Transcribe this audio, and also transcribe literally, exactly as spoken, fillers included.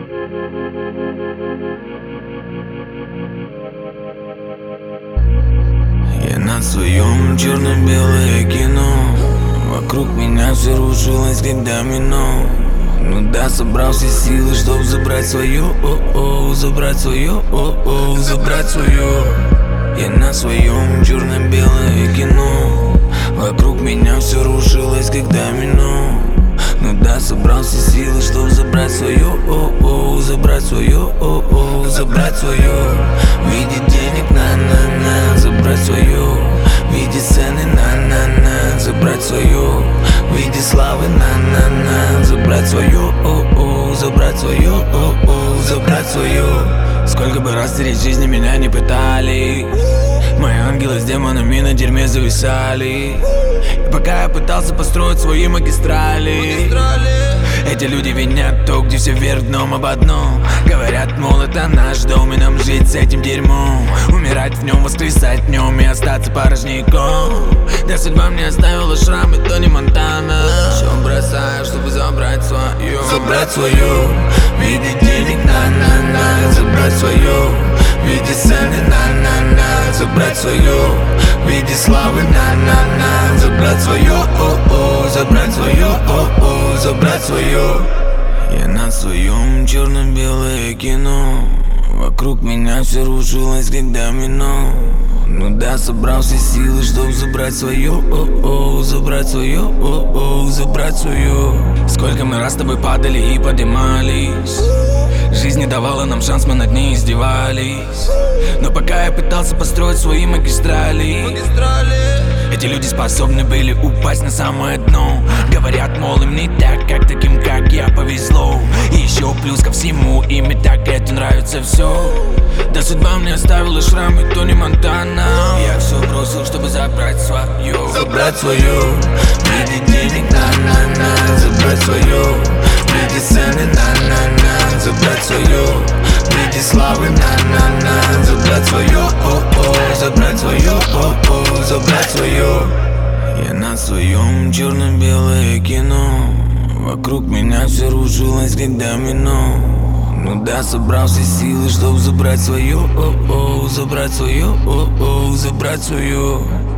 Я на своем черно-белое кино. Вокруг меня все рушилось, как домино. Ну да, собрал все силы, чтоб забрать свое, о-о, забрать свое, о-о, забрать свое. Я на своем черно-белое кино. Вокруг меня все рушилось, как домино. Ну да, собрал все силы, чтоб забрать свое, о-о, забрать свое, о-о, забрать свое. В виде денег, на-на-на, забрать свое. В виде сцены, на-на-на, забрать свое. В виде славы, на-на-на, забрать свое, о-о, забрать свое, о-о, забрать свое. Сколько бы раз стереть жизни меня не пытались, мои ангелы с демонами на дерьме зависали. И пока я пытался построить свои магистрали, эти люди винят то, где все вверх дном об одном. Говорят, мол, это наш дом, и нам жить с этим дерьмом. Умирать в нем, воскресать в нем и остаться порожняком. Да судьба мне оставила шрамы, то не Монтана. Все бросаю, чтобы забрать свое. Забрать свое, в виде денег, на-на-на. Забрать свое, в виде сцены, на-на-на. Забрать свое, в виде славы, на-на-на. Забрать свое, о-о, забрать свое, о-о, забрать свое. Я на своем черно-белое кино. Вокруг меня все рушилось, как домино. Ну да, собрал все силы, чтоб забрать свое, о-о, забрать свое, о-о, забрать свое. Сколько мы раз с тобой падали и поднимались, жизнь не давала нам шанс, мы над ней издевались. Но пока я пытался построить свои магистрали, эти люди способны были упасть на самое дно. Говорят, мол, им не так, как таким, как я, повезло. И еще плюс ко всему, им и так это нравится все. Да судьба мне оставила шрамы, то не Монтана. Я все бросил, чтобы забрать свое. Забрать свое, в виде денег, на-на-на. Забрать свое, в виде сцены, на-на-на. Забрать свое, в виде славы, на-на-на. Забрать свое, о-о, забрать свое, о-о, забрать свое. Я на своем черно-белое кино. Вокруг меня все рушилось, как домино. Ну да, собрал все силы, чтоб забрать свое, о-о, забрать свое, о-о, забрать свое.